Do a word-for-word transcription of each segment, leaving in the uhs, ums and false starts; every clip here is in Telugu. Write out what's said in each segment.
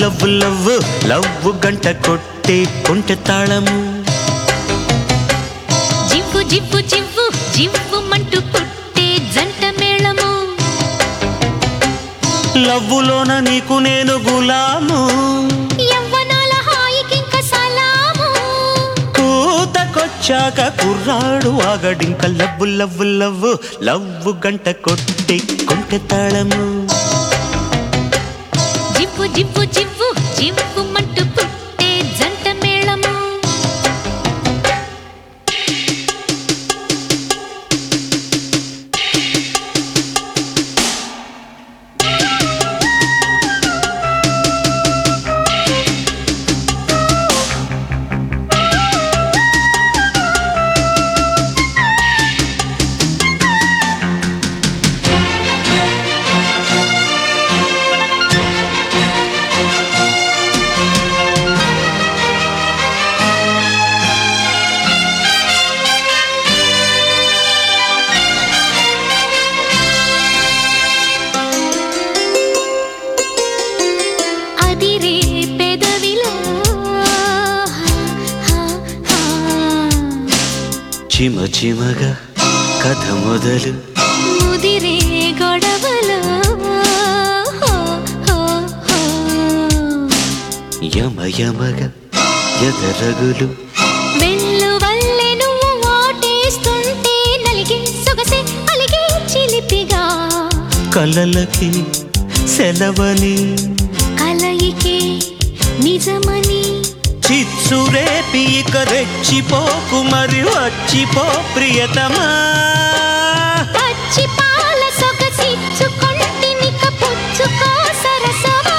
లవ్వు లవ్వు లవ్వు గంట కొట్టే కొంటె తాళము జివ్వు జివ్వు జివ్వు జివ్వు మంటూ పుట్టే జంట మేళము లవ్వులోన నీకు నేను గులాము యవ్వనాల హాయికింక సలాము కూతకొచ్చాక కుర్రాడు ఆగడింక లవ్వు లవ్వు లవ్వు లవ్వు గంట కొట్టే కొంటె తాళము జివ్వు జివ్వు జివ్వు జివ్వు మంటూ పుట్టే జంట మేళము చిమ చిమగా కథ మొదలు ముదిరే గొడవలు యమ యమగా ఎదరగులు వెళ్ళు వల్లే నువ్వు ఓటేస్తుంటే నలిగే సొగసే అలిగే చిలిపిగా కలలకి సెలవని కలయికే నిజమని చిచ్చురేపి ఇక రెచ్చిపోకు మరి వచ్చిపో ప్రియతమా పచ్చి పాల సొగసిచ్చుకొంటినిక పుచ్చుకో సరసమా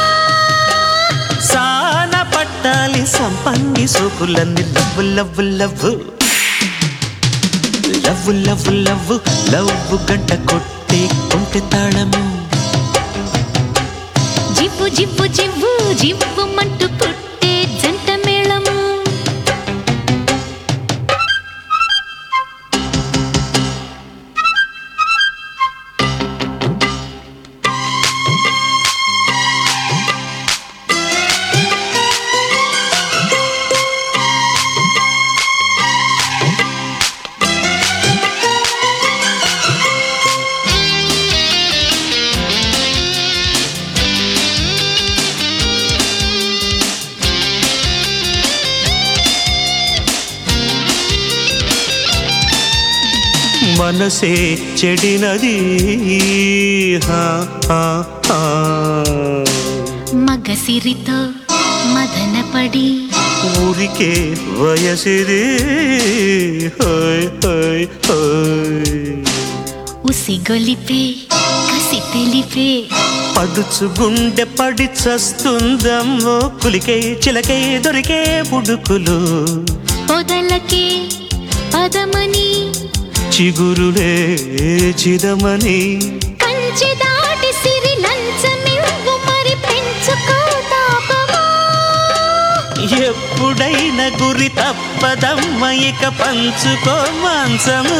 సాన పట్టాలి సంపంగి సోకులన్నీ love love love love love love love గంట కొట్టే కొంటె తాళము జివ్వు జివ్వు జివ్వు జివ్వు మంటూ పుట్టే జంట మేళము మనసే చెడినది మగసిరితో మదనపడి ఊరికే వయసిది హోయ్ హోయ్ హోయ్ ఉసిగొలిపే కసి తెలిపే పడుచు గుండె పడి చస్తుందమ్మో కులికే చిలకే దొరికే పుడుకులు పొదలకే పదమని చిగురులే చిదమని కంచె దాటి సిరి లంచమివ్వు మరి పెంచుకో తాపమా ఎప్పుడైనా గురి తప్పదమ్మ ఇక పంచుకో మాంసము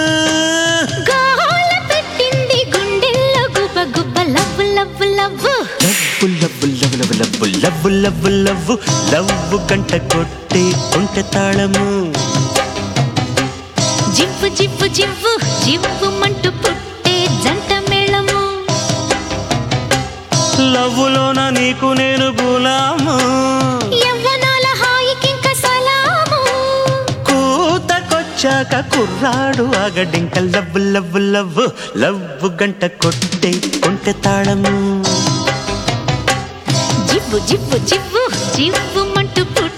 గోల పెట్టింది గుండెల్లో గుబ గుబ love love love love love love love love love love love గంట కొట్టే కొంటె తాళము జివ్వు జివ్వు జివ్వు జివ్వు మంటూ పుట్టే జంట మేళము లవ్వులోన నీకు నేను గులాము యవ్వనాల హాయికింక సలాము కూతకొచ్చాక కుర్రాడు ఆగడింక లవ్వు లవ్వు లవ్వు లవ్వు గంట కొట్టే కొంటె తాళము జివ్వు జివ్వు జివ్వు జివ్వు మంటూ పుట్టే